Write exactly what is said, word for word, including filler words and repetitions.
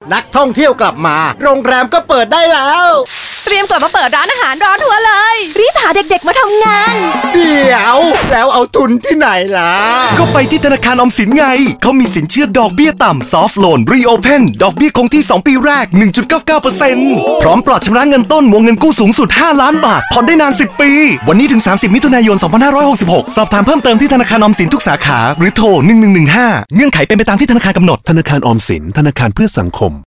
นักท่องเที่ยวกลับมาโรงแรมก็เปิดได้แล้วเตรียมกลับมาเปิดร้านอาหารรอทัวร์เลยรีบหาเด็กๆมาทำงานเดี๋ยวแล้วเอาทุนที่ไหนล่ะก็ไปที่ธนาคารออมสินไงเขามีสินเชื่อดอกเบี้ยต่ำ Soft Loan Reopen ดอกเบี้ยคงที่สองปีแรก หนึ่งจุดเก้าเก้าเปอร์เซ็นต์ พร้อมปลอดชำระเงินต้นวงเงินกู้สูงสุดห้าล้านบาทผ่อนได้นานสิบปีวันนี้ถึงสามสิบมิถุนายนสองพันห้าร้อยหกสิบหกสอบถามเพิ่มเติมที่ธนาคารออมสินทุกสาขาหรือโทรหนึ่งหนึ่งหนึ่งห้าเงื่อนไขเป็นไปตามที่ธนาคารกำหนดธนาคารออมสินธนาคารเพื่อสังคม